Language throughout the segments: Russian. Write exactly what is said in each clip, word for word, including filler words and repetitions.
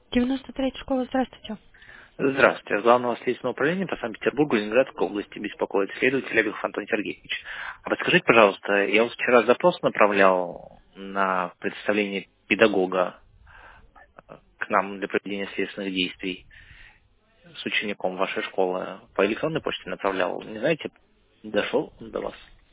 девяносто третья школа, здравствуйте. Здравствуйте. От Главного следственного управления по Санкт-Петербургу и Ленинградской области беспокоит следователь Лебедев Антон Сергеевич. А подскажите, пожалуйста, я вот вчера запрос направлял на представление педагога к нам для проведения следственных действий с учеником вашей школы. По электронной почте направлял. Не знаете, дошел он до вас?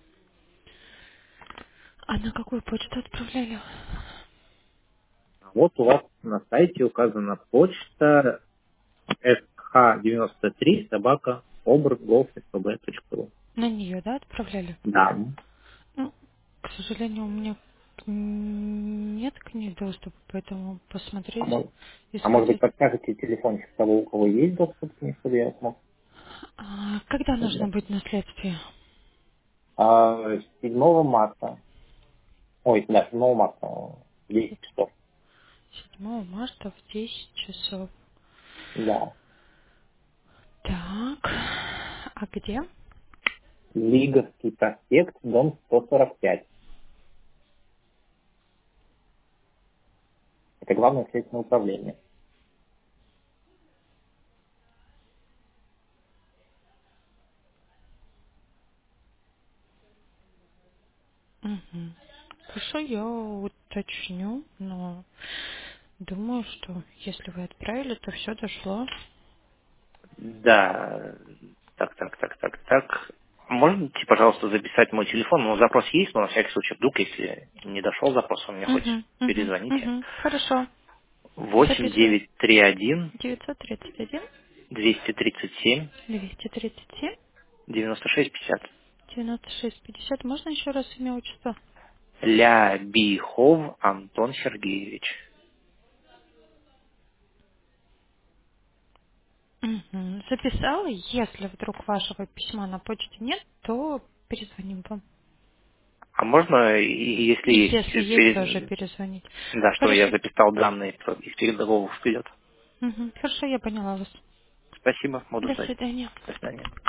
А на какую почту отправляли? Вот у вас на сайте указана почта эс ха девяносто три собака обр.gov.sb.ru. На нее, да, отправляли? Да. Ну, к сожалению, у меня м, нет к ней доступа, поэтому А, посмотреть, мо- а может быть исходя... подскажете телефончик того, у кого есть доступ к ней, чтобы я смог А, когда нужно узнать? быть на следствии? А, седьмого марта, ой, да, седьмого марта, в десять часов. седьмого марта в десять часов. Да. Так, а где? Лиговский проспект, дом сто сорок пять. Это главное следственное управление. Угу. Хорошо, я уточню, но думаю, что если вы отправили, то все дошло. Да, так, так, так, так, так. Можете, пожалуйста, записать мой телефон? Ну, запрос есть, но на всякий случай, вдруг, если не дошел запрос, вы мне хоть Угу, угу, перезвоните. угу. Хорошо. Восемь Записываю. девять три один девятьсот тридцать один двести тридцать семь двести тридцать семь девяносто шесть пятьдесят. девяносто шесть пятьдесят. Можно еще раз имя, отчество? Лябихов Антон Сергеевич. Угу. Записала. Если вдруг вашего письма на почте нет, то перезвоним вам. А можно, и- если есть, Если есть, тоже пере- перезвонить. да, что я Хорошо. записал данные про- из передового вперед. Угу. Хорошо, я поняла вас. Спасибо, буду До ждать. свидания. До свидания.